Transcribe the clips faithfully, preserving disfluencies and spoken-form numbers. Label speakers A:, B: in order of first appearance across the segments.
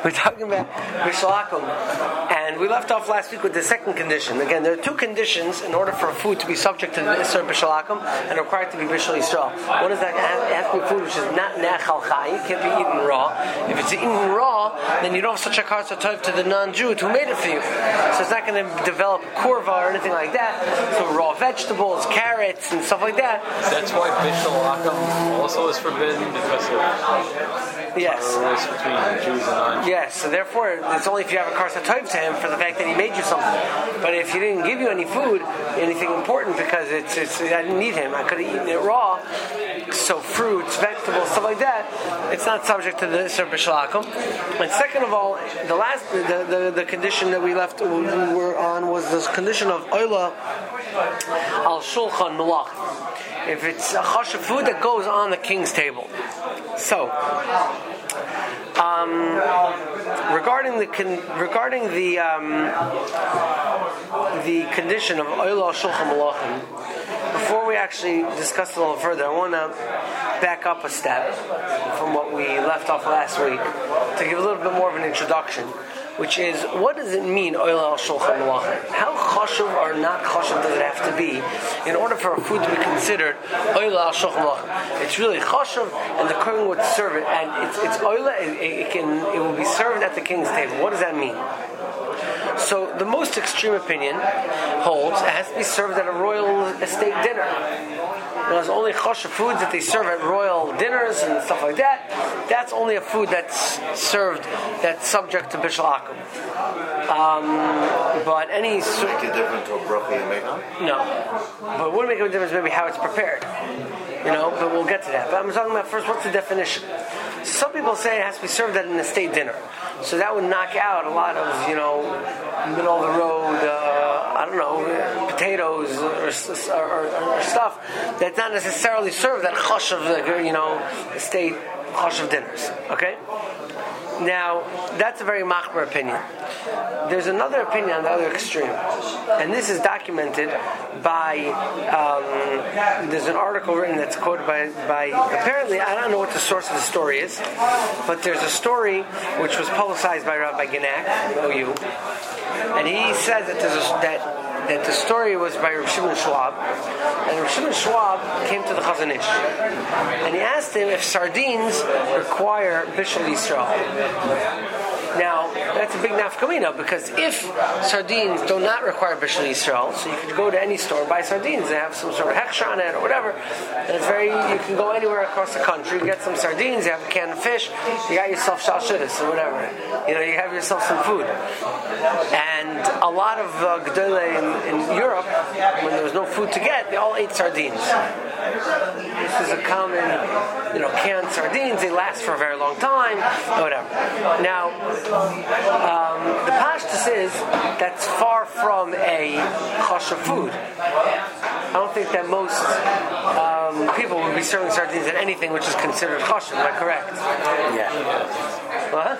A: We're talking about Bishalakum, and we left off last week with the second condition. Again, there are two conditions in order for a food to be subject to the Isser Bishalakum and required to be Bishal Yisrael. One is that it has to be food which is not Nechal Chai, it can't be eaten raw. If it's eaten raw, then you don't have such a karsa tov to the non-Jew who made it for you. So it's not going to develop kurva or anything like that. So raw vegetables, carrots, and stuff like that.
B: That's why Bishalakum also is forbidden, because of
A: yes.
B: between Jews and non-Jews.
A: Yes, so therefore, it's only if you have a karsa tov to him for the fact that he made you something. But if he didn't give you any food, anything important, because it's, it's I didn't need him, I could have eaten it raw, so fruits, vegetables, stuff like that, it's not subject to the Isser B'Shalakum. And second of all, the last, the, the, the condition that we left, we were on was this condition of Oila al Shulchan Melach. If it's a chash of food that goes on the king's table. So, um, regarding the con- regarding the um, the condition of Oila Shulchan Melachim, before we actually discuss it a little further, I want to back up a step from what we left off last week to give a little bit more of an introduction, which is, what does it mean, Oila al Shulchan Melachim? How chashuv or not chashuv does it have to be in order for a food to be considered Oila al Shulchan Melachim? It's really chashuv, and the kohen would serve it, and it's it's Oila, it, it can it will be served at the king's table. What does that mean? So the most extreme opinion holds it has to be served at a royal estate dinner. There's only chashuv foods that they serve at royal dinners and stuff like that. That's only a food that's served that's subject to Bishalakum. Um, but any
C: does it make a difference to a broccoli and bacon?
A: No, but it wouldn't make a difference maybe how it's prepared. You know, but we'll get to that. But I'm talking about first, what's the definition? Some people say it has to be served at an estate dinner. So that would knock out a lot of, you know, middle of the road, uh, I don't know, potatoes or, or, or stuff that's not necessarily served at chosh of, you know, estate chosh of dinners. Okay? Now, that's a very machmer opinion. There's another opinion on the other extreme, and this is documented by, um, there's an article written that's quoted by, by, apparently, I don't know what the source of the story is, but there's a story which was publicized by Rabbi Genack, O U, and he says that there's a, that that the story was by Rav Shimon Schwab, and Rav Shimon Schwab came to the Chazon Ish, and he asked him if sardines require Bishul Yisrael. Now, that's a big nafkamina, because if sardines do not require Bishul Yisrael, so you could go to any store and buy sardines, they have some sort of hechsher on it or whatever, and it's very, you can go anywhere across the country, get some sardines, you have a can of fish, you got yourself shalshudis or whatever, you know, you have yourself some food. And a lot of uh, Gdolei in, in Europe, when there was no food to get, they all ate sardines. This is a common, you know, canned sardines, they last for a very long time, whatever. Now, Um, the pashtus is that's far from a kosher food. I don't think that most um, people would be serving sardines at anything which is considered kosher. Am I correct?
C: Yeah.
A: What?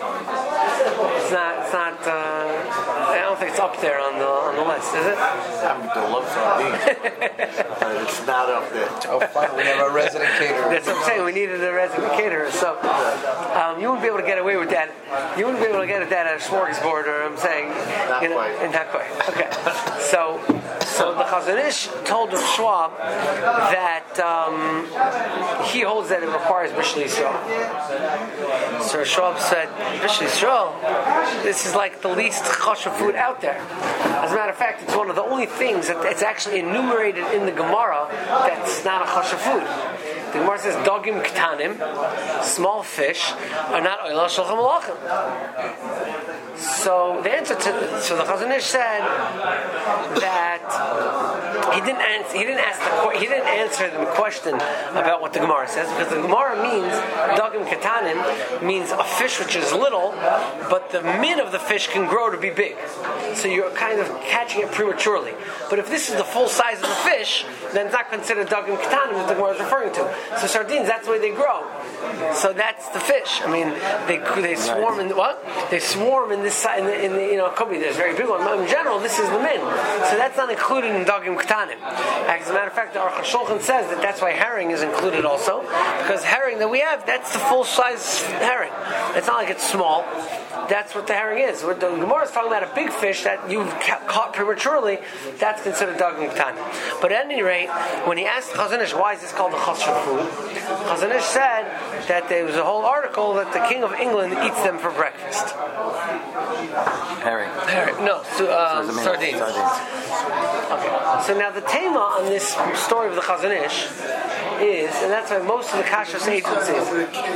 A: It's not. It's not. Uh, I don't think it's up there on the on the list, is it?
C: I'm to love sardines. It's not up there.
D: Oh, fine. We have a resident caterer.
A: That's what I'm saying. We needed a resident caterer, so um, you wouldn't be able to get away with that. You wouldn't be able to get at that at a smorgasbord, or I'm saying,
C: not
A: you know,
C: quite.
A: Not quite. Okay. So, so the Chazon Ish told Rav Schwab that um, he holds that it requires Bishul Yisrael. So Rav Schwab said, Bishul Yisrael, this is like the least kosher food out there. As a matter of fact, it's one of the only things that it's actually enumerated in the Gemara that's not a kosher food. The Gemara says, Dogim Ketanim, small fish, are not Oila Shulchan Melachim. So the answer to so the Chazon Ish said that he didn't answer, he didn't ask the he didn't answer the question about what the Gemara says, because the Gemara means Dogim Ketanim means a fish which is little, but the min of the fish can grow to be big. So you're kind of catching it prematurely. But if this is the full size of the fish, then it's not considered Dogim Ketanim that the Gemara is referring to. So sardines, that's the way they grow. So that's the fish. I mean, they they swarm in what? They swarm in this in the, in the you know it could be there's very big one. In general, this is the min. So that's not included in dagim ktanim. As a matter of fact, the Aruch HaShulchan says that that's why herring is included also, because herring that we have, that's the full size herring. It's not like it's small. That's what the herring is. What the Gemara is talking about a big fish that you've ca- caught prematurely. That's considered dagim ktanim. But at any rate, when he asked Chazon Ish why is this called a chasher food, Chazon Ish said that there was a whole article that the King of England eats them for breakfast.
C: Herring.
A: Herring. No, so, uh,
C: so
A: sardines.
C: sardines.
A: Okay. So now the tema on this story of the Chazon Ish is, and that's why most of the kashrus agencies.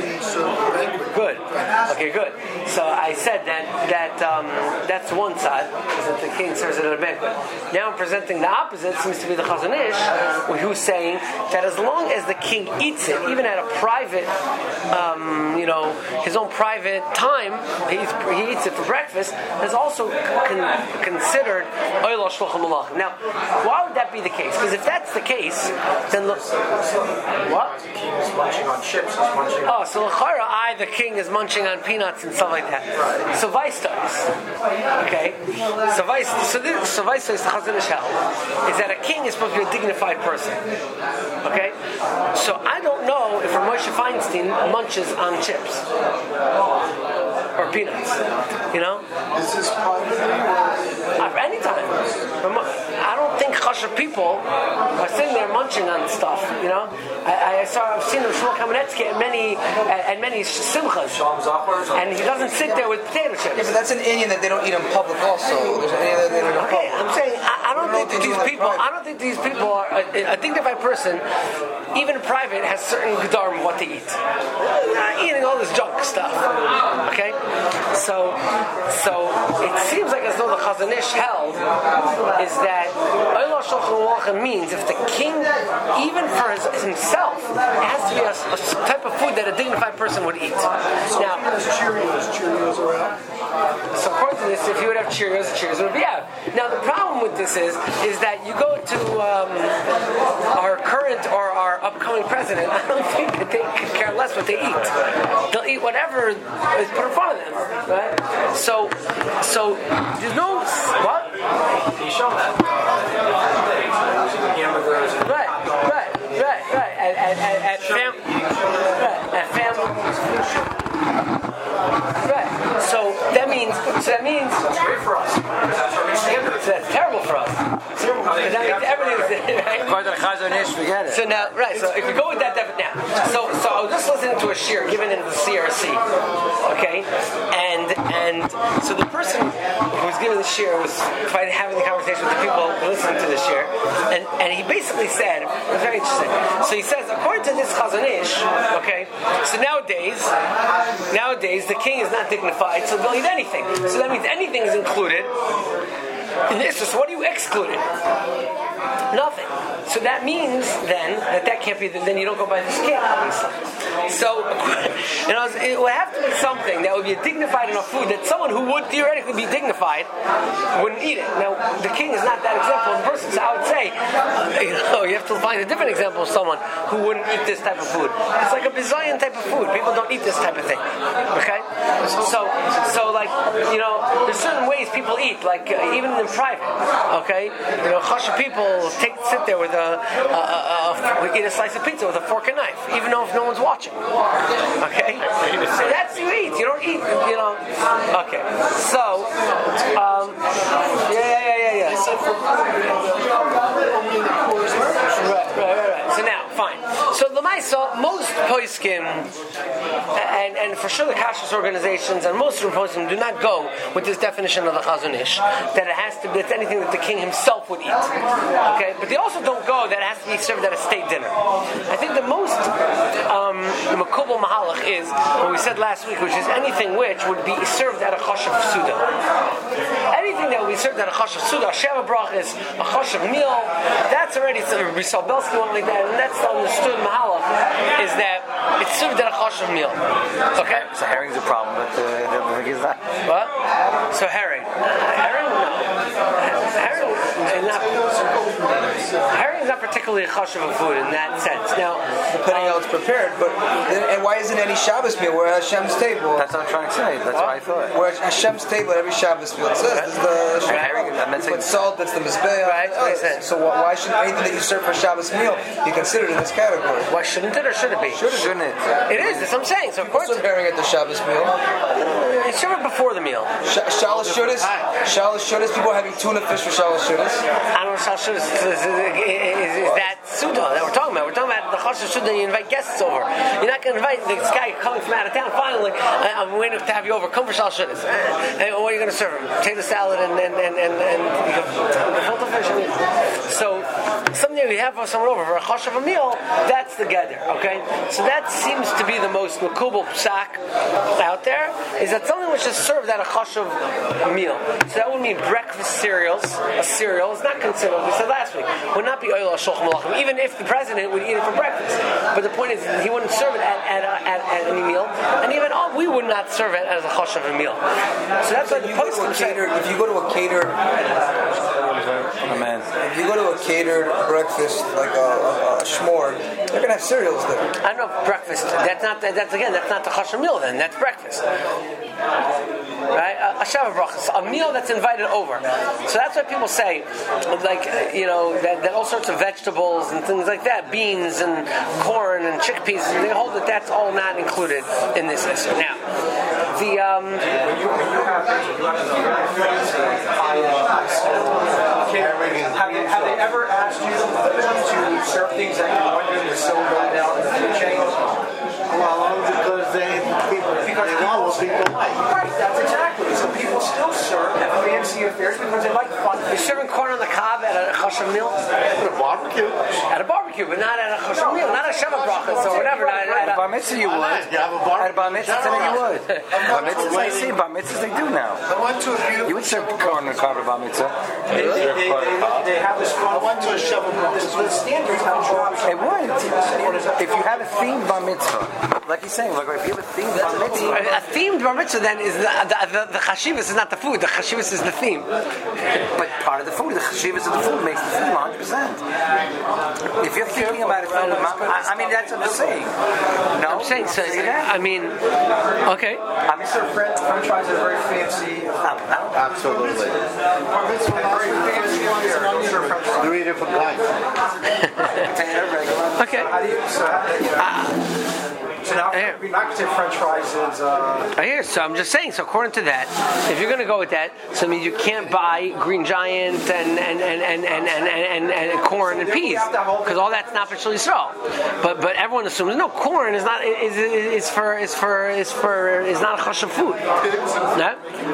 A: Good. Okay, good. So I said that that um, that's one side, is that the king serves it at a banquet. Now I'm presenting the opposite. Seems to be the Chazon Ish, who's saying that as long as the king eats it, even at a private, um, you know, his own private time, he eats, he eats it for breakfast. That's also con- considered oil shluchim malachim. Now, why would that be the case? Because if that's the case, then look. What?
E: The king is munching on chips. He's munching on...
A: Oh, so l'chara, I, the king, is munching on peanuts and stuff like that. Right. So vice does. Okay? So vice, so this, so vice does the Chazon Ish held is that a king is supposed to be a dignified person. Okay? So I don't know if Moshe Feinstein munches on chips. Or peanuts. You know?
E: Is this privately or...
A: Uh, anytime. I don't think chasher people are sitting there munching on stuff, you know? I, I saw, I've seen Shmuel Kamenetsky at many, at, at many simchas, and he doesn't sit there with potato chips.
D: Yeah, but that's an Indian that they don't eat in public also. There's an Indian that they don't eat in
A: Okay,
D: public.
A: I'm saying, I, I don't think that these people, I don't think these people are, a, a dignified person, even in private, has certain gedarim of what to eat. They're not eating all this junk stuff. Okay? So, so it seems like as though the Chazon Ish held is that Oila Shulchan Aruch means if the king, even for his, himself, it has to be a, a type of food that a dignified person would eat. Now,
E: Cheerios, Cheerios are out.
A: so according to this, if you would have Cheerios, Cheerios would be out. Now the problem with this is, is that you go to um, our current or our upcoming president, I don't think that they could care less what they eat. They'll eat whatever is put in front of them, right? So, so there's no what?
E: You show that. Hamburgers.
A: Right, right, right, right. At at at, at fam, right, at family. Right. So that means, so that means.
E: That's great for us. That's our standard.
A: So that's terrible for us. Terrible because that means everything's right.
C: According to the Chazon Ish, forget it.
A: So now, right, so if you go with that definition, now, so so I was just listening to a shir given in the C R C, okay, and and so the person who was giving the shir was having the conversation with the people listening to the shir, and and he basically said, it was very interesting. So he says, according to this Chazon Ish, okay, so nowadays, nowadays the king is not dignified, so they'll eat anything. So that means anything is included. In this, so what are you excluding? Nothing. So that means then that that can't be. The, then you don't go by this king, obviously. So you know, it would have to be something that would be a dignified enough food that someone who would theoretically be dignified wouldn't eat it. Now, the king is not that example of a person. So I would say, uh, you know, you have to find a different example of someone who wouldn't eat this type of food. It's like a bizayon type of food. People don't eat this type of thing. Okay. So, so like you know, there's certain ways people eat, like uh, even in private. Okay. You know, chasher people take sit there with a, a, a, a eat a slice of pizza with a fork and knife, even though if no one's watching. Okay, so that's you eat. You don't eat. You know. Okay. So, um, yeah, yeah, yeah, yeah, yeah. Right, right, right, right. So now, fine. So Lamaisa, most poskim, and and for sure the kashrus organizations and most of the poskim do not go with this definition of the Chazon Ish that it has to be it's anything that the king himself would eat. Okay, but they also don't go that it has to be served at a state dinner. I think the most um, makubal mahalach is what we said last week, which is anything which would be served at a chashav suda. Anything that would be served at a chashav suda, a sheva brachas, a chashav meal, that's already Rizal Belsky one like that, and that's the understood mahalach is that it's served at a chashav meal. Okay,
C: so herring's a problem, but uh, the thing is that.
A: What? So herring, herring, no. herring is not. Herring is not particularly a chashuv of food in that sense. Now,
D: Depending on how it's prepared, but then, and why isn't any Shabbos meal? We're at Hashem's table.
C: That's what I'm trying to say. That's what I thought.
D: We're at Hashem's table at every Shabbos meal. It says this is the
C: Right.
D: Shabbos. Put salt, that's the mizbeah.
A: Right, that's what I said.
D: So why why should anything that you serve for Shabbos meal be considered in this category?
A: why shouldn't it or should it be?
C: Shouldn't it?
A: It is. That's what I'm saying. So of course,
D: Serve herring at the Shabbos meal.
A: you serve it before the meal.
D: Sh- Shalosh Shudas. Shalosh Shudas. People are having tuna fish for Shalosh Shudas.
A: I don't know how should is, is, is, is that Suda that we're talking about. We're talking about the chashuv Suda. You invite guests over. You're not going to invite this guy coming from out of town. Finally, I, I'm waiting to have you over. Come for Shalosh Shudas. And what are you going to serve him? Potato salad and and and and, and gefilte fish. So something we have someone over for a chashuv a meal. That's the gather. Okay. So that seems to be the most makubal psak out there. Is that something which is served at a chashuv meal? So that would mean breakfast cereals. A cereal is not considered. We said last week would not be oil shulchan malachim, even if the president would eat it for breakfast. But the point is, he wouldn't serve it at at, uh, at, at any meal, and even oh, we would not serve it as a chashuv a meal. So that's why the poskim say.
D: If you go to a catered,
C: Amen.
D: if you go to a catered breakfast like a, a, a shmor, they're gonna have cereals there.
A: I don't know breakfast. That's not. That's again. That's not the chashuv meal. Then that's breakfast. Right? A, a Shabbat brachas, a meal that's invited over. So that's what people say, like, you know, that, that all sorts of vegetables and things like that, beans and corn and chickpeas, and they hold that that's all not included in this list. Now, the, um...
E: Have they, have they ever asked you to serve things that you wanted to so right now in the food chain?
F: Well, because they people
E: Because
F: they want what people like.
E: Right, that's exactly. So people still serve at fancy affairs because they like fun
A: You're
E: things.
A: serving corn on the cob at a chashuv meal?
F: At a barbecue.
A: At a barbecue, but not at a chashuv meal, not a Shabbat brachas or whatever. Not at
C: At
A: a,
C: bar mitzvah you
F: Why
C: would.
F: not? You have a bar-
C: At bar mitzvah today you would. Bar mitzvahs I see. Bar mitzvahs they do now.
F: I went to a few.
C: You would serve corn and carb at bar mitzvah.
E: They, they, they, they, they have this
F: I
E: fun.
F: went to a shovel.
E: This is the standards how jobs.
C: It would. If you have a themed bar mitzvah, like he's saying, like if you have a themed bar mitzvah.
A: a themed bar mitzvah then is the the, the, the chashivas is not the food. The chashivas is the theme.
C: But part of the food, the chashivas of the food makes the theme one hundred percent. If you're thinking about it, from the mom, I, I mean that's what I'm saying. No,
A: I'm saying so. I mean, okay.
C: I'm
E: So French, French fries are very fancy.
F: Absolutely.
E: Very fancy affairs. Serve French fries.
F: Three different kinds.
A: Okay.
E: How do you? So, how, you know, so now
A: Yeah.
E: we're not going to say French fries is. Uh,
A: I hear. So I'm just saying. So according to that, if you're going to go with that, so it means you can't buy Green Giant and and and and and and, and, and, and corn and peas because all that's not for Shul Yisrael. But but everyone assumes no, corn is not is is, is for is for is for is not a chashuv food. No.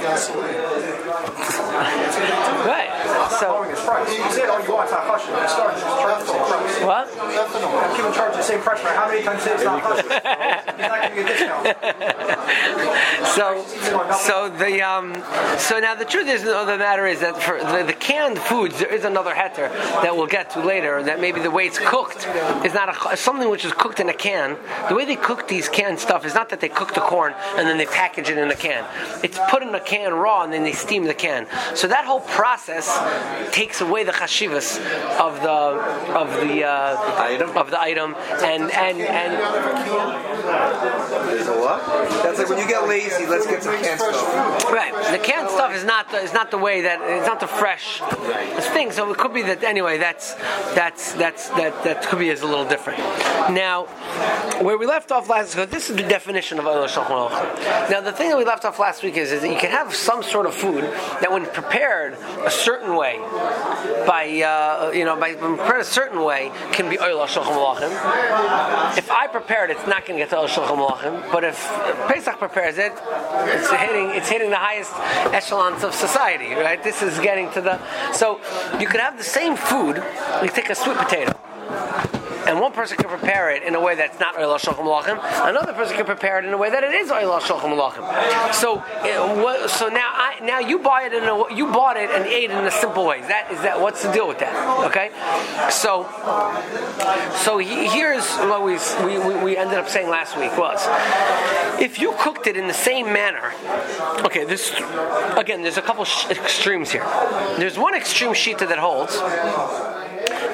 A: Right. So
E: lowering his price. You say it all you want, it's not kosher. It starts just charge the same price.
A: what?
E: I'm giving charge the same price. Right? How many times say it's not kosher? He's not giving you a discount.
A: So, so the um, so now the truth is, of the matter is that for the, the canned foods, there is another heter that we'll get to later. That maybe the way it's cooked is not a, something which is cooked in a can. The way they cook these canned stuff is not that they cook the corn and then they package it in a can. It's put in a can raw and then they steam the can. So that whole process takes away the chashivas of the of the uh,
C: item
A: of the item and and and.
F: There's a what?
D: That's like when you get lazy, let's get some canned stuff.
A: Right, the canned stuff is not the, is not the way that it's not the fresh thing. So it could be that anyway. That's that's that's that that could be is a little different. Now, where we left off last week, this is the definition of Oil Shulchan Aruch. Now, the thing that we left off last week is, is that you can have some sort of food that, when prepared a certain way, by uh, you know, by when prepared a certain way, can be Oil Shulchan Aruch. If I prepare it, it's not going to get to Oil Shulchan Aruch. But if Pesach prepares it, it's hitting it's hitting the highest echelons of society, right? This is getting to the so you could have the same food. You take a sweet potato, and one person can prepare it in a way that's not Oil Shulchan Malachim. Another person can prepare it in a way that it is Oil Shulchan Malachim. So, it, what, so now, I, now you buy it in a, you bought it and ate it in a simple way. Is that is that what's the deal with that? Okay, so so he, here's what we, we we ended up saying last week was, if you cooked it in the same manner. Okay, this again, there's a couple sh- extremes here. There's one extreme shita that holds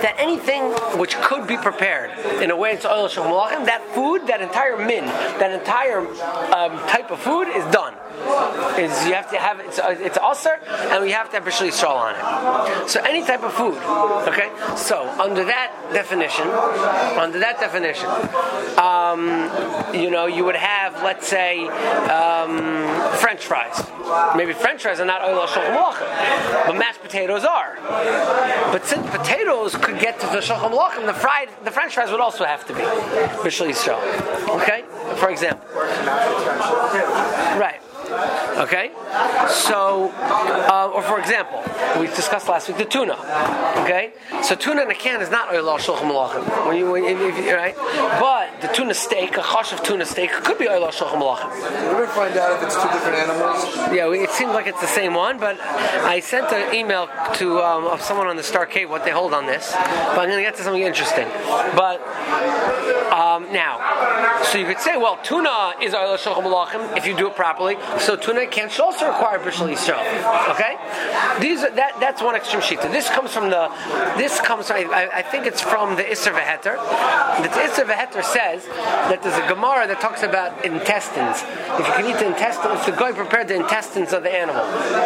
A: that anything which could be prepared in a way it's oil shulchan malachim, that food, that entire min, that entire um, type of food is done. Is you have to have it's it's ulcer, and we have to have Bishul Yisrael on it. So any type of food, okay. So under that definition, under that definition, um, you know, you would have, let's say, um, French fries. Maybe French fries are not oil shulchan malachim, but mashed potatoes are. But since potatoes could get to the shulchan malachim, the fried, the French fries would also have to be Bishul Yisrael. Okay, for example, right. Okay, so, uh, or for example, we discussed last week the tuna. Okay, so tuna in a can is not oil shulchan malachim. When you, when you, if you, right? But the tuna steak, a chosh of tuna steak, could be oil shulchan malachim.
D: Did you ever find out if it's two different animals?
A: Yeah, it seems like it's the same one, but I sent an email to um, of someone on the Star Cave what they hold on this. But I'm going to get to something interesting. But um, now, so you could say, well, tuna is oil shulchan malachim if you do it properly. So tuna can also require Bishul Yisrael. Okay, these are, that that's one extreme sheet. This comes from the. This comes. From, I, I think it's from the Isser V'Heter. The Isser V'Heter says that there's a Gemara that talks about intestines. If you can eat the intestines, the guy prepared the intestines of the animal,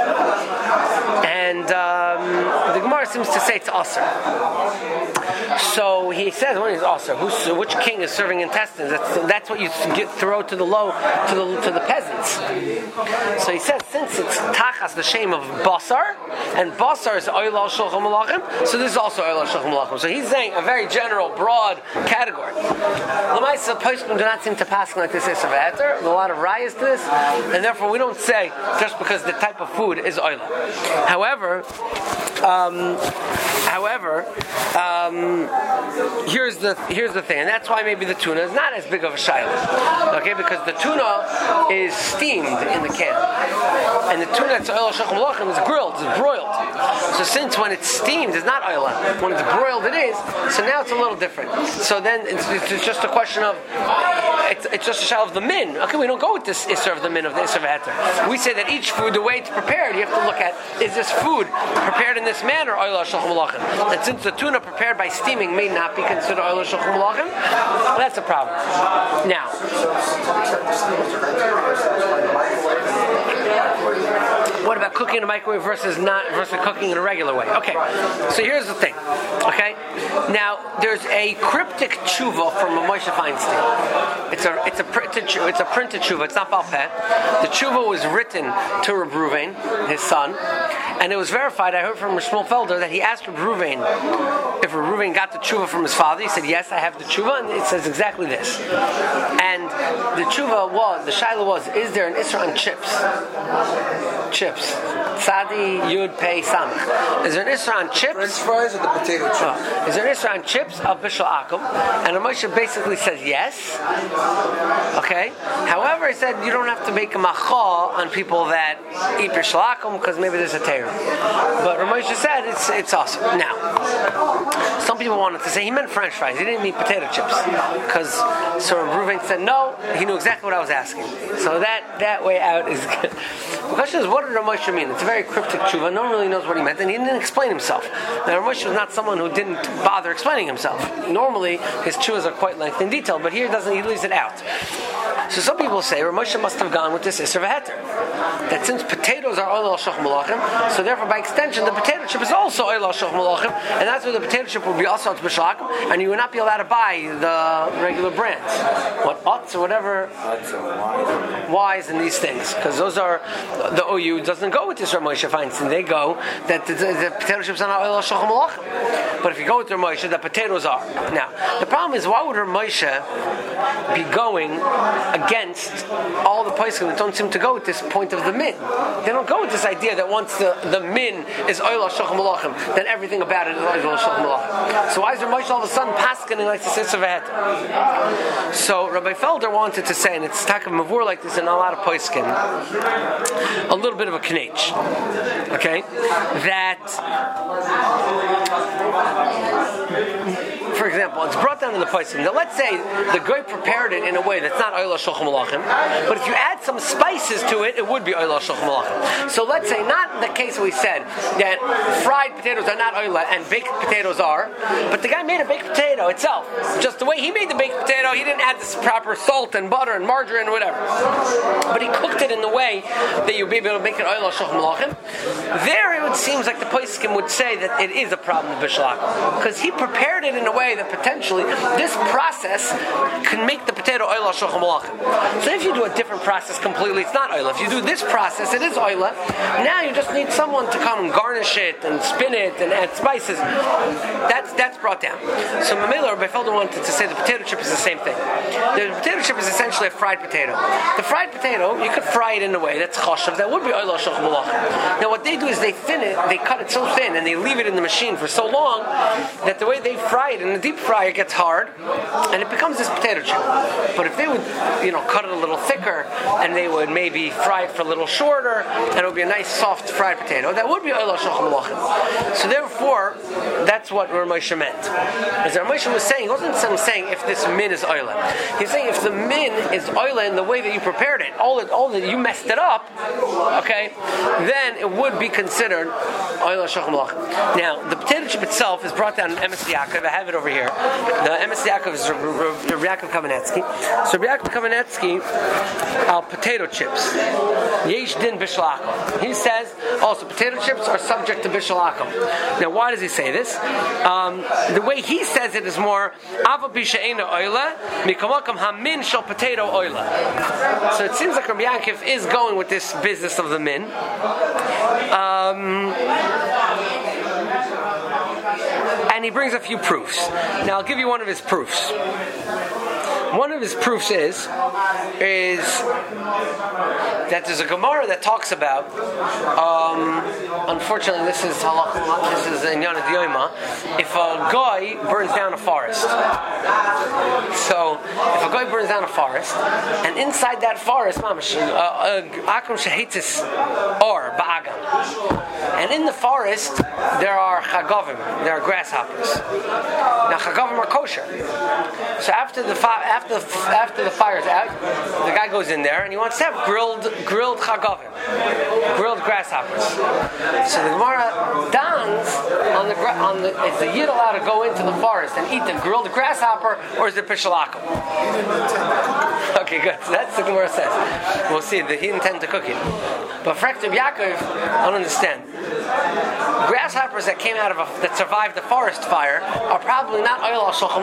A: and um, the Gemara seems to say it's Aser. So he says, when he's Aser, who's which king is serving intestines? That's, that's what you get, throw to the low to the to the peasants. So he says, since it's tachas the shame of basar, and basar is oil al shulchan malachim, so this is also oil al shulchan malachim. So he's saying a very general, broad category. L'maisa poskim do not seem to pass like this Isser V'Heter. There's a lot of rayas to this, and therefore we don't say just because the type of food is oil. However, um, however, um, here's the here's the thing, and that's why maybe the tuna is not as big of a shayla. Okay, because the tuna is steamed in the can, and the tuna that's oil shulchan malachim is grilled, it's broiled. So since when it's steamed, it's not oil. When it's broiled, it is. So now it's a little different. So then it's, it's just a question of it's, it's just a shayla of the min. Okay, we don't go with this Isser of the min of the Isser V'Heter. We say that each food, the way it's prepared, you have to look at, is this food prepared in this manner oil shulchan malachim? And since the tuna prepared by steaming may not be considered oil shulchan malachim, well, that's a problem. Now, what about cooking in a microwave versus not versus cooking in a regular way? Okay, so here's the thing. Okay, now there's a cryptic tshuva from Moshe Feinstein. It's a it's a printed it's a printed tshuva. It's not Baal Peh. The tshuva was written to Reb Ruvain, his son, and it was verified. I heard from Shmuel Felder that he asked Reb Ruvain if Reb Ruvain got the tshuva from his father. He said, "Yes, I have the tshuva," and it says exactly this. And the tshuva was the shaila was: is there an Isra on chips? Chips. Tzadi Yud Pei Samach. Is there an Isra on chips?
D: French fries or the potato chips?
A: Oh. Is there an Isra on chips of Bishul Akum? And Moshe basically says yes. Okay. However, he said you don't have to make a machal on people that eat Bishul Akum because maybe there's a tear. But Moshe said it's it's awesome. Now, some people wanted to say he meant French fries. He didn't mean potato chips because so Reuven said no. He knew exactly what I was asking. So that that way out is good. The question is, what did Moshe mean? It's a very cryptic tshuva. No one really knows what he meant, and he didn't explain himself. Now, Moshe was not someone who didn't bother explaining himself. Normally, his tshuvas are quite lengthy and detailed, but here he doesn't. He leaves it out. So some people say Moshe must have gone with this Isser V'Heter, that since potatoes are oil al shulchan malachim, so therefore by extension the potato chip is also oil al shulchan malachim, and that's where the potato chip would be also on Bishul Akum, and you would not be allowed to buy the regular brands, what Utz or whatever, Wise and these things, because those are the O U doesn't go with this Rav Moshe Feinstein. They go that the, the, the potato chips are not oil al shulchan malachim, but if you go with Rav Moshe, the potatoes are. Now the problem is, why would Rav Moshe be going against all the poskim that don't seem to go with this point of the min? They don't go with this idea that once the, the min is oil al shulchan malachim, then everything about it is oil al shulchan malachim. So why is Rav Moshe all of a sudden paskening like this Isser V'Heter? So Rabbi Felder wanted to say, and it's talk of mavur like this in a lot of poskim, a little bit of a knetch, okay, that for example, it's brought down in the Paisim. Now, let's say the guy prepared it in a way that's not Oyla Shulchan Malachim, but if you add some spices to it, it would be Oyla Shulchan Malachim. So let's say, not in the case we said that fried potatoes are not Oyla and baked potatoes are, but the guy made a baked potato itself. Just the way he made the baked potato, he didn't add this proper salt and butter and margarine and whatever. But he cooked it in the way that you'd be able to make it Oyla Shulchan Malachim. There, it would seems like the Poskim would say that it is a problem with Bishul Akum, because he prepared it in a way that potentially this process can make the potato Oyla Shulchan Malachim. So if you do a different process completely, it's not Oyla. If you do this process, it is Oyla. Now you just need someone to come and garnish it and spin it and add spices. That's that's brought down. So Mamela Rabbi Felder wanted to say the potato chip is the same thing. The potato chip is essentially a fried potato. The fried potato, you could fry it in a way that's choshev, that would be Oyla Shulchan Malachim. Now what they do is they thin it, they cut it so thin and they leave it in the machine for so long that the way they fry it in the deep fryer gets hard and it becomes this potato chip. But if they would, you know, cut it a little thicker and they would maybe fry it for a little shorter and it would be a nice soft fried potato, that would be Oyla Shulchan Malachim. So therefore, that's what Rav Moshe meant. As Rav Moshe was saying, he wasn't saying if this min is Oyla. He's saying if the min is Oyla in the way that you prepared it, all that, all that you messed it up, okay, then it would be considered Oyla Shulchan Malachim. Now, the potato chip itself is brought down in Emes Yaakov. I have it over here. The Emes Yaakov is Rabbi Yaakov Kamenetsky. So Rabbi Yaakov Kamenetsky, al potato chips. Yesh din Bishul Akum. He says also potato chips are subject to Bishul Akum. Now, why does he say this? Um, the way he says it is more Ava Bishaina Oyla Mikamakam Hamin Shal Potato Oyla. So it seems like Rabbi Yaakov is going with this business of the min. Um, and he brings a few proofs. Now I'll give you one of his proofs. One of his proofs is is that there's a Gemara that talks about. Um, unfortunately, this is halakha. This is in Yana Diyoma. If a guy burns down a forest, so if a guy burns down a forest, and inside that forest, mamash, akum shehitzis or ba'agam, and in the forest there are chagavim, there are grasshoppers. Now chagavim are kosher. So after the fi- after the, after the fire's out, the guy goes in there and he wants to have grilled grilled chagavim, grilled grasshoppers. So the Gemara dons on the on the is the yid allowed to go into the forest and eat the grilled grasshopper, or is it Bishul Akum? Okay, good. So that's the Gemara says. We'll see that he intended to cook it. But for Rabbi Yaakov, I don't understand. Grasshoppers that came out of a, that survived the forest fire are probably not Oyla Shulchan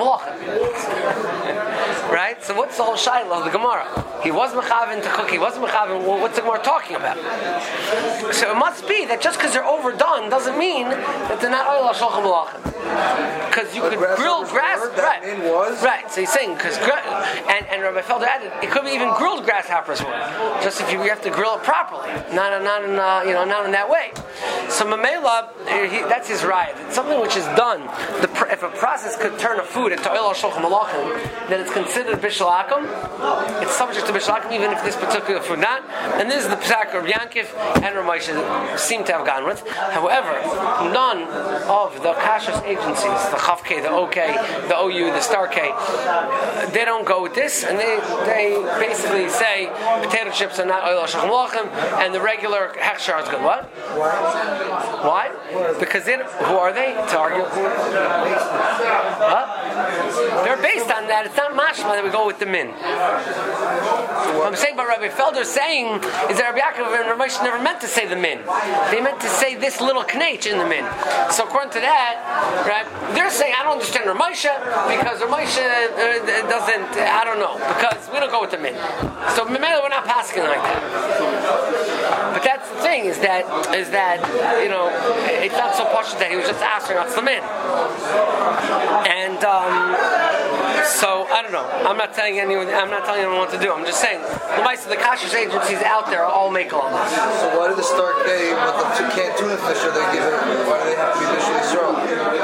A: Malachim. Right? So what's the whole shiloh of the Gemara? He was mechavin to cook. He was mechavin. Well, what's the Gemara talking about? So it must be that just because they're overdone doesn't mean that they're not Oyla Shulchan Malachim. Because you could grill grass, right? Right. So he's saying because and and Rabbi Felder added it could be even grilled grasshoppers were. Just if you, you have to grill it properly, not not in uh, you know not in that way. So Mamela, that's his riot. It's something which is done. The, if a process could turn a food into Oyla Shulchan Malachim, then it's considered Bishul Akum. It's subject to Bishul Akum, even if this particular food not. And this is the Pesach of Yankif and Rav Moshe seem to have gone with. However, none of the kashrus agencies, the Chav K, the O K, the O U, the Star K, they don't go with this, and they they basically say potato chips are not Oyla Shulchan Malachim, and the regular hechshar is good. What? Why? Because they, who are they to argue? What? They're based on that. It's not mashma that we go with the min. What I'm saying, but Rabbi Felder saying is that Rabbi Yaakov and Rav Moshe never meant to say the min. They meant to say this little knach in the min. So according to that, right? They're saying I don't understand Rav Moshe because Rav Moshe uh, doesn't. I don't know because we don't go with the min. So we're not passing like that. But that's the thing is that is that you know it's not so posh that he was just asking what's the min. And um, so I don't know. I'm not telling anyone. I'm not telling anyone what to do. I'm just saying the mice of the kashrus agencies out there are all makel on this.
D: So why did the Star K with the two canned tuna fish are they giving? Why do they have to be visually strong?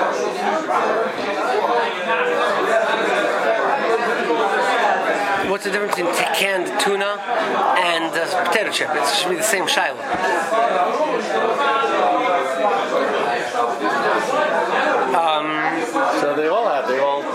A: What's the difference between canned tuna and uh, potato chip? It should be the same shiloh.
B: Um, so they all have, they all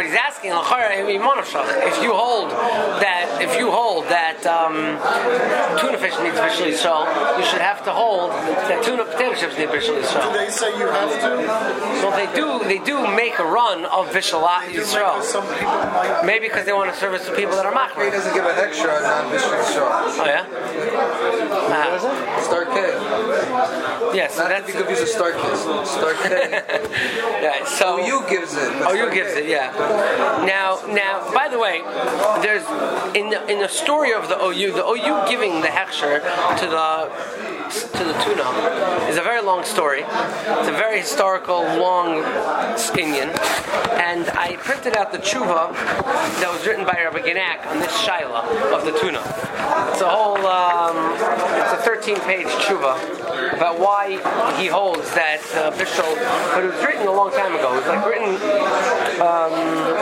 A: but he's asking if you hold that if you hold that um, tuna fish needs Bishul Yisrael, you should have to hold that tuna potato chips need Bishul Yisrael.
F: Do they say you have to?
A: Well, they do. They do make a run of Bishul Yisrael.
F: Some people might.
A: Maybe because they want to service the people that are
D: He
A: machmir.
D: doesn't give an extra on non-Bishul Yisrael.
A: Oh yeah. Ah.
D: Star K.
A: Yes. So
D: Not
A: that's
D: to be confused with Star Kiss. Star K.
A: yeah. So
D: O U gives it. but
A: Oh, you
D: Star
A: gives
D: K.
A: it, yeah. Now, now. By the way, there's in the, in the story of the O U, the O U giving the hechsher to the to the tuna is a very long story. It's a very historical, long inyan, and I printed out the tshuva that was written by Rabbi Genak on this shaila of the tuna. It's a whole, um, it's a thirteen-page tshuva about why he holds that uh, Bishul, but it was written a long time ago. It was like written um,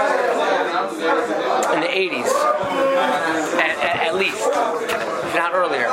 A: in the eighties, at, at, at least, if not earlier.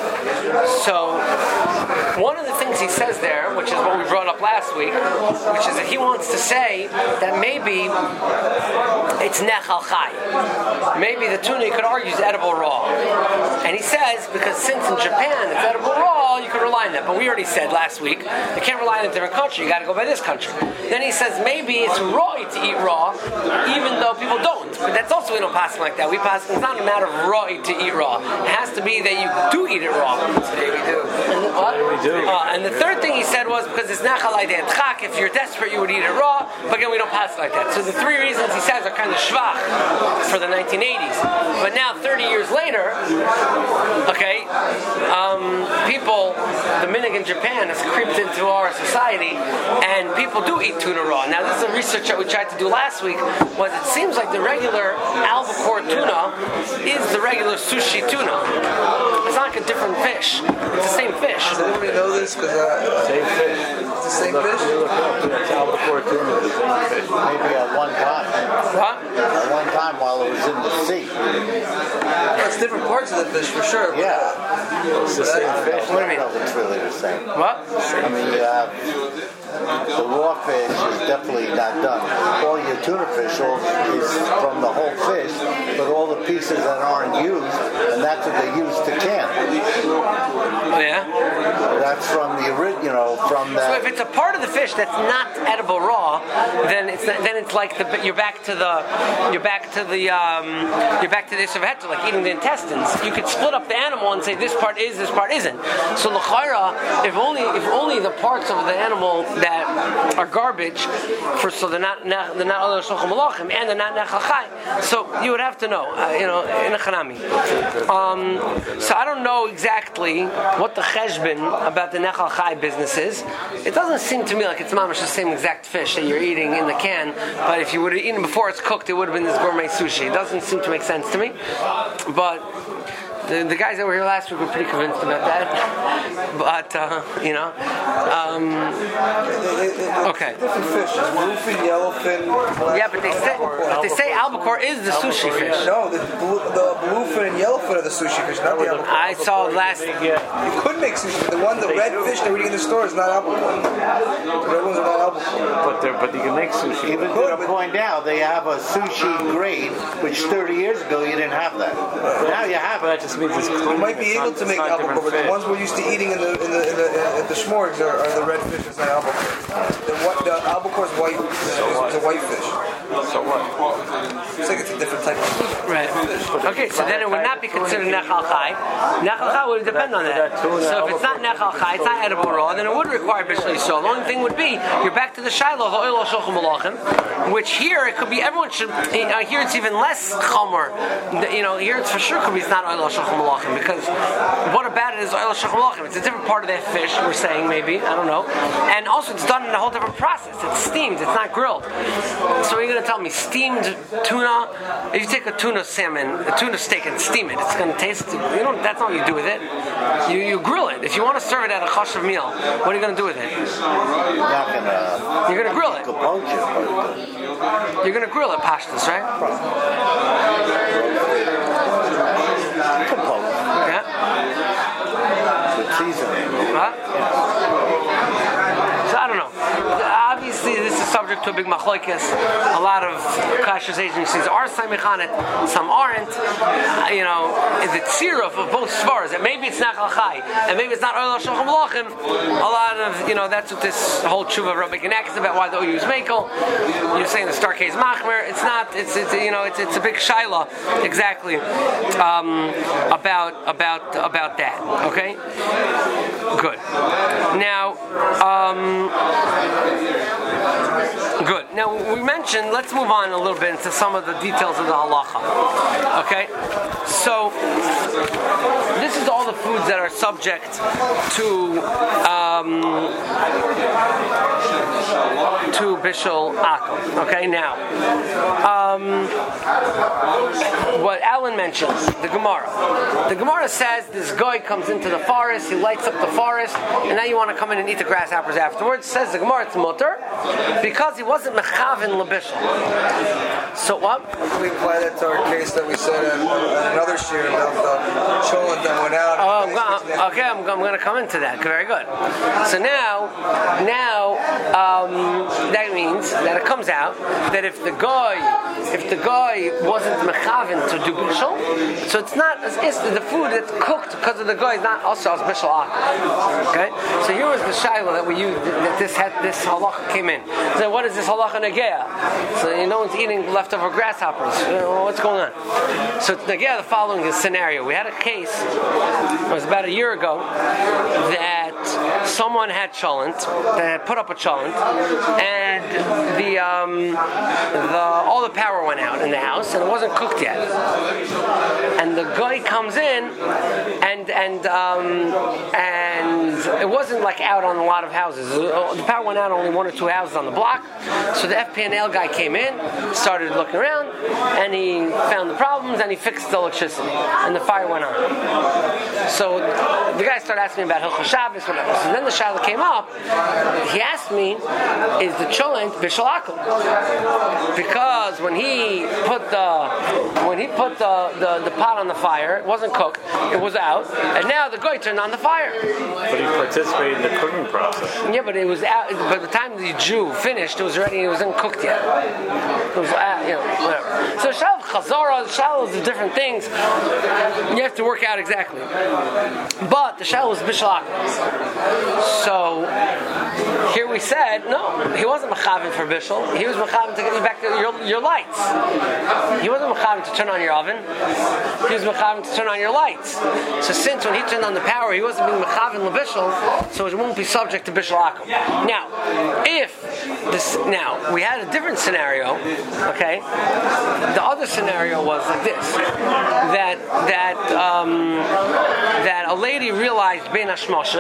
A: So, one of the things he says there, which is what we brought up last week, which is that he wants to say that maybe it's nechal chai. Maybe the tuna, you could argue, is edible raw. And he says, because since in Japan it's edible raw, you could rely on that. But we already said last week, you can't rely on a different country, you got to go by this country. Then he says, maybe it's raw to eat raw, even though people don't. But that's also, we don't pass it like that. We pass, it's not a matter of raw to eat raw. It has to be that you do eat it raw.
D: Today we do.
A: And the, what?
B: We do.
A: Uh, and the third thing he said was because it's nachal idei tchak. If you're desperate, you would eat it raw. But again, we don't pass it like that. So the three reasons he says are kind of shvach for the nineteen eighties. But now, thirty years later, okay, um, people, the minhag in Japan has creeped into our society, and people do eat tuna raw. Now, this is a research that we tried to do last week. Was it seems like the regular albacore tuna is the regular sushi tuna. It's not like a different fish. It's the same fish.
D: Does anybody know this? Because uh,
B: Same fish.
D: it's the same
B: Look,
D: fish.
B: you look it up. It's albacore tuna, the same fish.
G: Maybe at one time.
A: What?
G: At one time while it was in the sea.
D: Well, it's different parts of the fish for sure. but-
G: Yeah.
B: It's the same fish.
A: What do you mean?
G: No, it's really the same.
A: What?
G: I mean, you have the raw fish is definitely not done. All your tuna fish all is from the whole fish, but all the pieces that aren't used, and that's what they use to can.
A: Oh, yeah?
G: That's from the original, you know, from
A: So
G: that.
A: if it's a part of the fish that's not edible raw, then it's not, then it's like the, you're back to the you're back to the um, you're back to the isavheter, like eating the intestines. You could split up the animal and say this part is, this part isn't. So l'chayra, if only if only the parts of the animal that are garbage, for so they're not they're not other shulchan malachim and they're not nechal chai. So you would have to know, uh, you know, in a chanami. Um, so I don't know exactly what the cheshbon about the nechal chai business is. It doesn't seem to me like it's mamash the same exact fish that you're eating in the can, but if you would have eaten before it's cooked, it would have been this gourmet sushi. It doesn't seem to make sense to me, but the, the guys that were here last week were pretty convinced about that. But uh, you know, um, okay.
D: Different fishes. Bluefin, yellowfin. black-
A: Yeah, but they say but they say albacore is the sushi fish.
D: No, the, blue, the bluefin and yellowfin are the sushi fish, not the albacore.
A: I saw last.
D: You could make sushi. The one, the red fish that we're eating in the store is not albacore. The red ones are not albacore.
B: But they're, but you can make sushi.
G: Even to the point now, they have a sushi grade, which thirty years ago you didn't have that. Now you have
B: But that
G: it.
B: just means it's clean.
D: You might be
B: It's
D: able
B: not-
D: to
B: it's
D: make
B: not
D: albacore,
B: different
D: but the
B: fish.
D: ones we're used to eating in the in the in the, at the s'mores are, are the red fish. It's not albacore. The, what, the albacore is white. It's a white fish.
B: So what?
D: It's like it's a different type of fish.
A: Right. Okay, so then it would not be considered nechal chai. Nechal chai would depend on that. So if it's not nechal chai, it's not edible raw, then it would require bishul yisrael. The only thing would be you're back to the shiloh of the oil of shulchan malachim, which here it could be everyone should. Uh, here it's even less chomer. You know, here it's for sure could be it's not oil of shulchan malachim because what about it is oil of shulchan malachim? It's a different part of that fish. We're saying maybe I don't know, and also it's done in a whole different process. It's steamed. It's not grilled. So you're going to tell me steamed tuna? If you take a tuna salmon, a tuna steak, and steam it, it's going to taste. You don't. That's not what you do with it. You you grill it. If you want to serve it at a chashav meal, what are you going to do with it?
G: You're not gonna.
A: You're going to grill it.
G: Poach it, but
A: You're going to grill it, pashtas, right?
G: poach
A: Yeah.
G: with seasoning.
A: Huh? So I don't know. Obviously, this is subject to a big machlokes. A lot of kashrus agencies are samech on it, some aren't. Uh, you know, the tziruf of both svaras, and maybe it's not Chai, and maybe it's not Oil Shulchan Malachim. A lot of, you know, that's what this whole tshuva of Rabbi Genak is about, why the O U is Mekel. You're saying the star case Machmer. It's not, it's, it's you know, it's, it's a big shaila, exactly, um, about, about, about that. Okay? Good. Now, um, good. Now, we mentioned, let's move on a little bit into some of the details of the halacha. Okay? So, this is all the foods that are subject to um, to Bishul Akum. Okay, now um, what Alan mentions, the Gemara. The Gemara says this guy comes into the forest, he lights up the forest, and now you want to come in and eat the grasshoppers afterwards. Says the Gemara, it's mutter because he wasn't mechavin lebishul. So what?
D: We apply that to our case that we said in, in another shir about the cholent that went out.
A: Oh, I'm go- okay, I'm, I'm going to come into that. Very good. So now, now um, that means that it comes out that if the guy, if the guy wasn't mechavin to do bishul, so it's not. It's the food that's cooked because of the guy is not also as bishul akum. Okay. So here was the shaila that we used that this had this halacha came in. So what is this halacha negea? So you know, one's eating leftover grasshoppers. What's going on? So negea the following scenario. We had a case. It was about a year ago that someone had cholent, that had put up a cholent, and the um, the all the power went out in the house, and it wasn't cooked yet. And the guy comes in, and and um, and it wasn't like out on a lot of houses. The power went out on only one or two houses on the block. So the F P N L guy came in, started looking around, and he found the problems, and he fixed the electricity, and the fire went on. So the guy started asking me about Hilchos Shabbos, whatever. So then the shaila came up. He asked me, "Is the cholent bishul akum?" Because when he put the when he put the, the, the pot on the fire, it wasn't cooked. It was out, and now the guy turned on the fire.
B: But he participated in the cooking process.
A: Yeah, but it was out. By the time the Jew finished, it was ready. It wasn't cooked yet. It was, uh, you know, whatever. So shal chazara, shal is different things. You have to work out exactly. But the shal was bishul akum. So here we said no. He wasn't mechavin for bishul. He was mechavin to get you back to your, your lights. He wasn't mechavin to turn on your oven. He was mechavin to turn on your lights. So since when he turned on the power, he wasn't being mechavin lebishul, so it won't be subject to bishul akum. Now, if this, now we had a different scenario. Okay, the other scenario was like this: that that um, that a lady realized bein hashmashos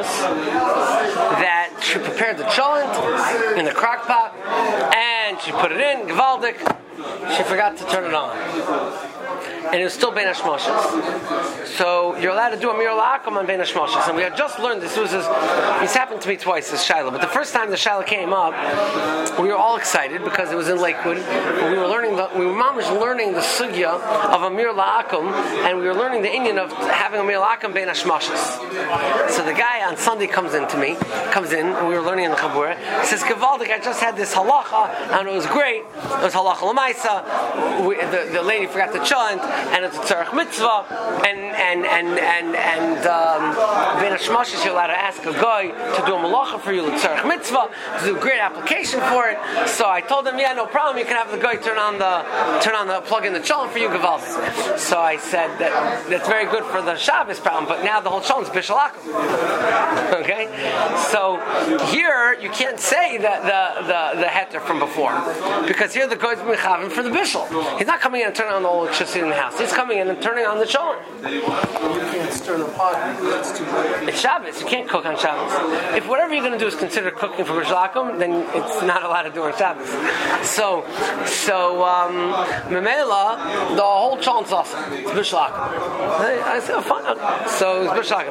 A: that she prepared the cholent in the crock pot and she put it in gevaldik. She forgot to turn it on, and it was still bein hashmashos. So you're allowed to do a mir la'akum on bein hashmashos. And we had just learned this was this. This happened to me twice. This shaila, but the first time the shaila came up, we were all excited because it was in Lakewood. We were learning the we were mamish learning the sugya of a mir la'akum, and we were learning the inyan of having a mir la'akum bein hashmashos. So the guy on Sunday comes in to me, comes in, and we were learning in the chabura. He says, "Gevaldik, I just had this halacha, and it was great. It was halacha l'maisa. We, the, the lady forgot the cholent, and it's a tzarech mitzvah, and and and and and um, bein hashmashos, you're allowed to ask a guy to do a malacha for you, the tzarech mitzvah, to do a great application for it." So I told him, "Yeah, no problem. You can have the guy turn on the turn on the plug in the cholent for you, gevaldik." So I said that that's very good for the Shabbos problem, but now the whole cholent's bishul akum. Okay, so here you can't say that the the the heter from before, because here the guy's mechavim for the bishul. He's not coming in and turning on the whole electricity in the house. He's coming in and turning on the cholent.
F: You can't stir the pot because that's too late.
A: It's Shabbos. You can't cook on Shabbos. If whatever you're going to do is considered cooking for bishul akum, then it's not allowed to do on Shabbos. So, so um, memela, the whole cholent's awesome. It's bishul akum. I said, oh, fine. Okay. So it's bishul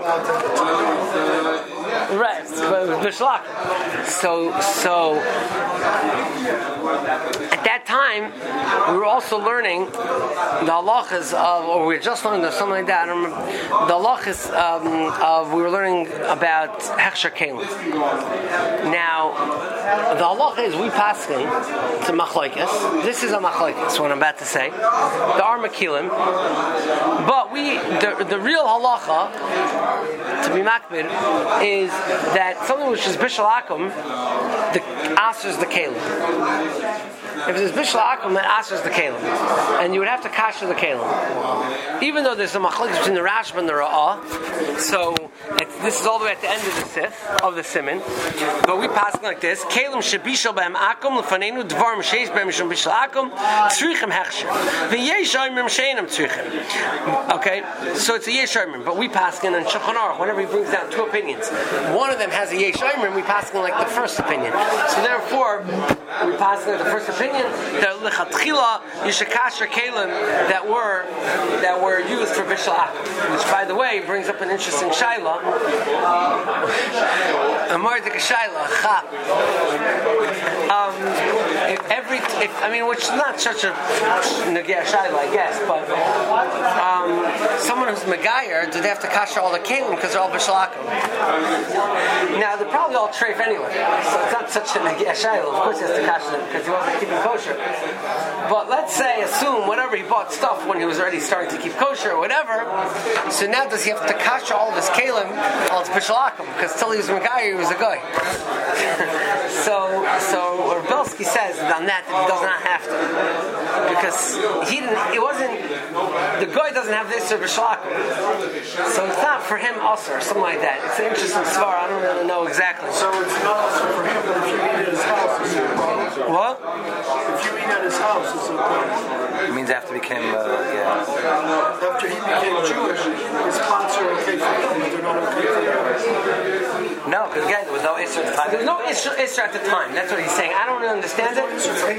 A: akum. Right, but it was bishul akum. So, so at that that time, we were also learning the halachas of, or we were just learning something like that. I don't remember. The halachas um, of we were learning about hechsher kelim. Now, the halacha is we paskin to machlokes. This is a machlokes. What I'm about to say. The are makilim, but we the the real halacha to be makbid is that something which is bishul akum, the asers the kelim. If it's bishul akum, it asers the kelim, and you would have to kasher the kelim. Even though there's a machlokes between the Rashba and the Ra'ah, so it's, this is all the way at the end of the sif of the siman. But we pass like this: kelim shebishal b'hem akum lefanenu dvarim sheish b'hem mishum bishul akum tzrichem hechsher v'yesh oimrim sheinam tzrichem. Okay, so it's a yesh oimrim, but we pass in on Shulchan Aruch whenever he brings down two opinions. One of them has a yesh oimrim. We pass in like the first opinion. So therefore, we pass in the first opinion that lechatchila yishakasher kelim that were that were used for bishul akum, which by the way brings up an interesting shaila. A mardik shaila chap. Um, if every, if, I mean, which is not such a negaya shaila, I guess, but um, someone who's megayer, do they have to kasher all the kelim because they're all bishul akum? Now they're probably all treif anyway, so it's not such a negaya shaila. Of course, he has to kasher them because he wasn't keeping kosher. But let's say, assume whatever he bought stuff when he was already starting to keep kosher or whatever. So now does he have to kasher all of his kelim? Well, it's bishul akum because till he was megayer, he was a guy. so, so Rebelsky says on that that he does not have to because he didn't. It wasn't the guy doesn't have this or bishul akum, so it's not for him also or something like that. It's an interesting svar. I don't really know exactly.
F: So it's not also for him, but if you eat at his house, it's okay.
A: What?
F: If you eat at his house, it's okay.
C: It means after he became, uh, yeah.
F: After he became Jewish, his pots are okay for him, but they're not okay for you.
C: No, because again, there was no issue at the time.
A: There was no issue, issue at the time. That's what he's saying. I don't really understand it.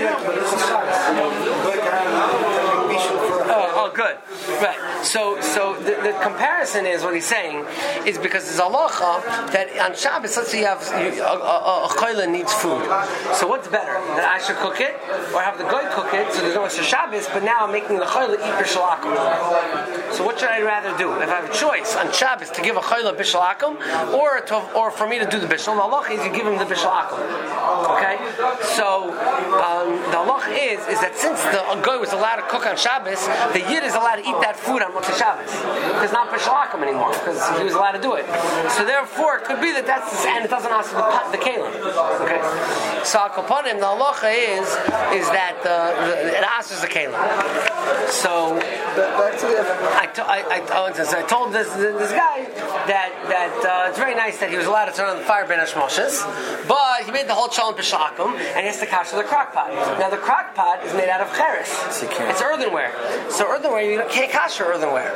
A: Oh, oh, good. Right. So, so the, the comparison is what he's saying is because there's a halacha that on Shabbos, let's say you have you, a, a, a chayla needs food. So what's better, that I should cook it or have the guy cook it? So there's no extra Shabbos, but now I'm making the chayla eat bishul akum. So what should I rather do? If I have a choice on Shabbos to give a chayla bishul akum, or to, or for me to do the bishul, the halacha is you give him the bishul akum. Okay. So um, the halacha is is that since the guy was allowed to cook on Shabbos, the yid is allowed to eat that food on Motzei Shabbos. It's not bishul akum anymore because he was allowed to do it. So therefore, it could be that that's the, and it doesn't ask the pot, the kelim. Okay. So upon him, the halacha is is that uh, the, it asks the kelim. So
D: Back to the
A: I, to, I, I, I told this this guy that that uh, it's very nice that he was allowed to turn on the fire ben hashmoshes, but he made the whole shalom bishul akum and he has to kasher the crock pot. Now the crock pot is made out of cheres. It's earthenware. So earthenware, you can't kasher earthenware.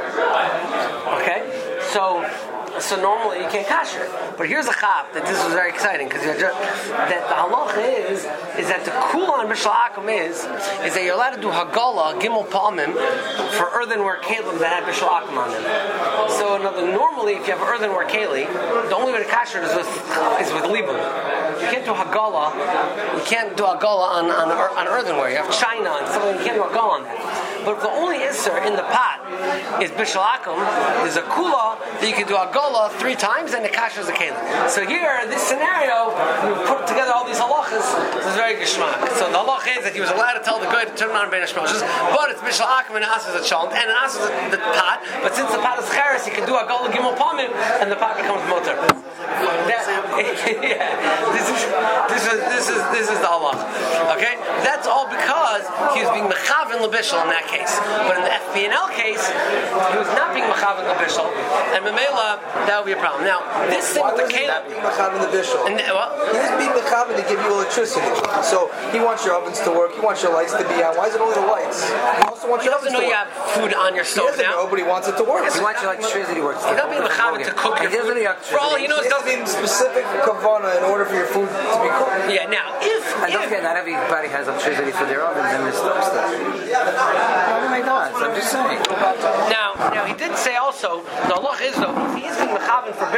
A: Okay? So So normally you can't kasher. But here's a chap that this was very exciting because that the halacha is is that the kula on bishul akum is is that you're allowed to do hagala gimel palmim for earthenware kelim that have bishul akum on them. So another normally if you have earthenware keli, the only way to kasher is with is with libum. You can't do hagala. You can't do hagala on on, on earthenware. You have china and something. You can't do hagala on that. But if the only isser in the pot is bishul akum, there's a kula that you can do hagala three times and the kasher is a kelim. So here, this scenario, we put together all these halachas. This is very geshmak. So the halacha is that he was allowed to tell the guy to turn on ben hashmoshes, but it's bishul akum and it asks a shalom and it asks the pot. But since the pot is cheres, he can do hagala gimel palmim and the pot becomes motor. That, yeah, this is this is this is this is the halacha. Okay, that's all because he was being mechaven lebishul in that case. But in the F P and L case, he was not being mechaven lebishul, and memela that would be a problem. Now, this thing
D: Why
A: with the
D: wasn't
A: kelim,
D: he being mechaven the bishul?
A: and well,
D: He was being mechaven to give you electricity. So he wants your ovens to work. He wants your lights to be on. Why is it only the lights? He also wants
A: he
D: your
A: doesn't
D: ovens
A: know
D: to
A: you
D: work.
A: have food on your
D: He
A: stove
D: doesn't
A: now.
D: know, but he wants it to work.
C: He wants your electricity works.
A: He's not being mechaven to cook your
C: He doesn't
A: food.
C: need
A: For all he knows,
D: He has to be in specific kavana in order for your food to be cooked.
A: yeah. Now, if,
C: And don't
A: if
C: forget, not everybody has electricity for their ovens and their stove stuff. Everybody does. I'm just saying.
A: now, now he did say also the halacha is though if he is being mechaven for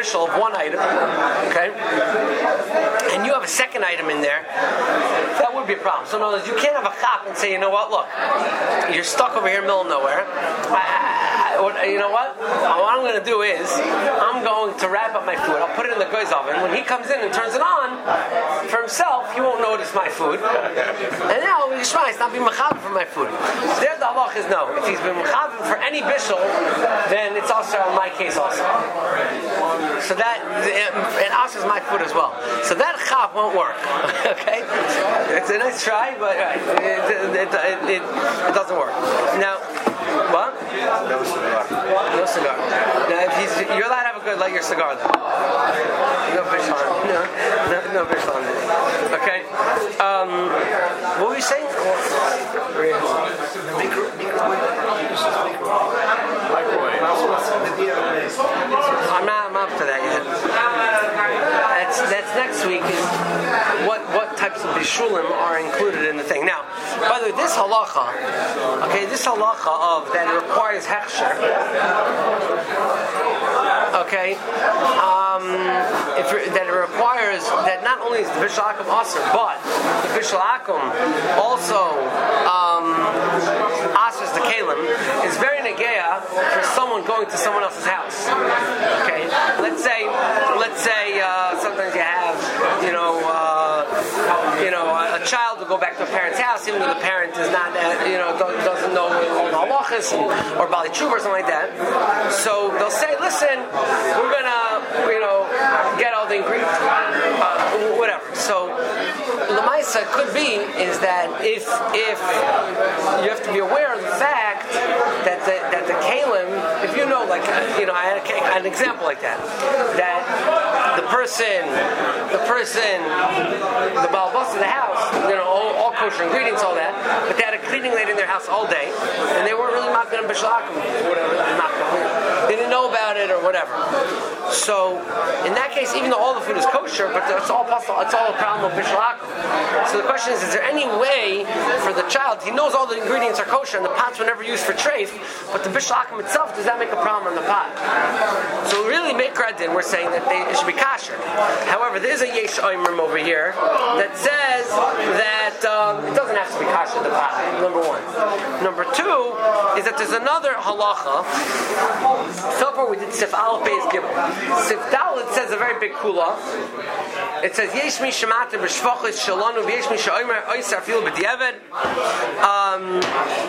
A: bishul of one item, okay, and you have a second item in there, that would be a problem. So in other words, you can't have a chap and say, you know what, look, you're stuck over here in the middle of nowhere. I, I, you know what? What I'm going to do is, I'm going to wrap up my food. I'll put it in the guy's oven. When he comes in and turns it on, for himself, he won't notice my food. And now, Yishma, he's not being mechaber for my food. There the halach is no. If he's been mechaber for any bishul, then it's also in my case also. So that, and also is my food as well. So that chaf won't work. Okay? It's a nice try, but it, it, it, it, it doesn't work. Now, what?
G: No cigar.
A: No cigar. Now, if he's, you're allowed to have a good light your cigar though. No fish on it. No, no, no fish on it. Okay. Um, what were you saying? I'm not, I'm up to that yet. That's that's next week. Is what what types of bishulim are included in the thing. Now, by the way, this halacha, okay, this halacha of that it requires hechsher. Okay, um, if, that it requires that not only is the bishul akum aser, but the bishul akum also um, asers the kalim is very negeya for someone going to someone else's house. Okay, let's say, let's say uh, sometimes you have, you know, uh, you know, a, a child will go back to a parent's house, even though the parent is not, uh, you know, doesn't know all the halachas or bali tshuva or something like that. So they'll say, listen, we're gonna, you know, get all the ingredients, uh, whatever. So Lamaisa could be is that if if you have to be aware of the fact that the that the kalim, if you know, like, you know, I had a, an example like that, that the person, the person, the balbas of the house, you know, all, all kosher ingredients, all that, but they had a cleaning lady in their house all day, and they weren't really making bishul akum, whatever, they didn't know about it or whatever. So in that case, even though all the food is kosher, but it's all possible, it's all a problem of bishul akum. So the question is, is there any way for the child? He knows all the ingredients are kosher, and the pots were never used for treif, but the bishul akum itself, does that make a problem in the pot? So really, Mikra din, we're saying that they, it should be kosher. However, there is a yesh oimrim over here that says that um, it doesn't have to be kosher in the pot. Number one. Number two is that there's another halacha. So far we did Sif Aleph Beis Gimel. Sif Dalet says a very big kula. It says yesh mi shemata b'shvachos shalanu v'yesh mi she'omer oiser afilu b'diavad. Um.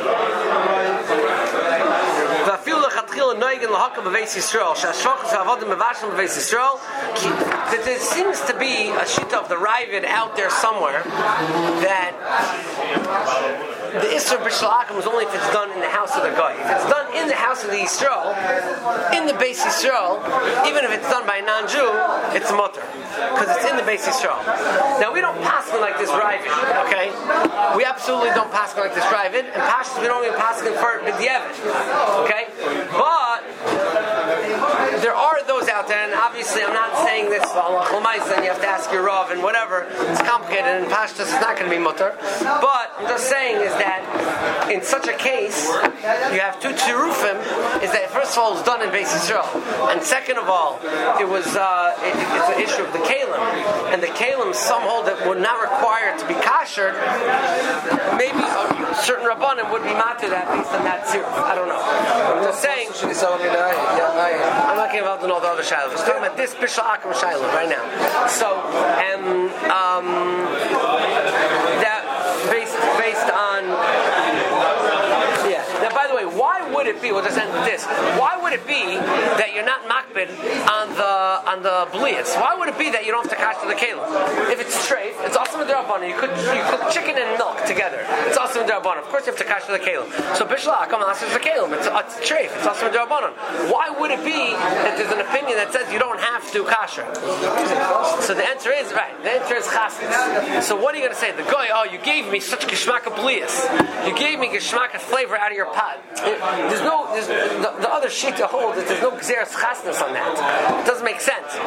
A: V'afilu lechatchila noigin lahakam b'veis Yisrael. She'ashvachos ha'avodim b'vashim b'veis Yisrael. That there seems to be a shita of the Ravid out there somewhere that the Isser Bishul Akum is only if it's done in the house of the guy. If it's done in the house of the Yisrael, in the Beis Yisrael, even if it's done by a non-Jew, it's mutter. Because it's in the Beis Yisrael. Now we don't pass it like this Ravid, okay? We absolutely don't pass it like this Ravid, and Pashas we don't even pass it for B'diavad, okay? But there are those out there, and obviously I'm not saying this and you have to ask your Rav and whatever. It's complicated, and Pashtas is not going to be mutter. But I'm just saying is that in such a case, you have two tzirufim. Is that first of all, it's done in Beis Yisrael, and second of all, it was uh, it, it's an issue of the kalim, and the kalim some hold that would not require to be kosher. Maybe a certain rabbanim would be matter that based on that tziruf. I don't know. I'm just saying. I'm not getting involved in all the other shilohs. I'm talking about this bishul akum shiloh right now. So, and um, that based based on yeah. Now, by the way, why would it be? We'll just end with this. Why would it be that you're not makbid on the on the blias? Why would it be that you don't have to kash to the kalim? If it's treif, it's also in derabbanan. You could you cook chicken and milk together. It's also in derabbanan. Of course, you have to kash to the kalim. So bishul akum asers the kalim. It's it's treif. It's also in derabbanan. Why would it be that there's an opinion that says you don't have to kasher? So the answer is right. The answer is chasnas. So what are you going to say? The guy, oh, you gave me such geshmak of blias. You gave me geshmak of flavor out of your pot. There's no, there's, the, the other sheet to hold that there's no gzeras chasnas on that. It doesn't make sense. Now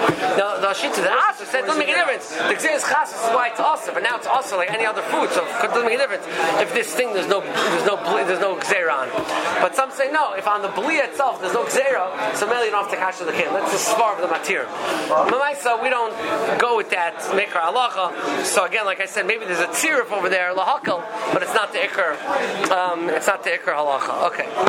A: The the shita the asa said doesn't make a difference. The gzeres chas is why it's asa, but now it's also like any other food, so it doesn't make a difference. If this thing there's no there's no there's no gzera on. But some say no. If on the bli itself there's no gzera, so maybe you don't have to kash the kid. That's the svar of the matir. Mamaisa, we don't go with that mikra halacha. So again, like I said, maybe there's a tziruf over there lahakal, but it's not the ikr. Um, it's not the ikr halacha. Okay.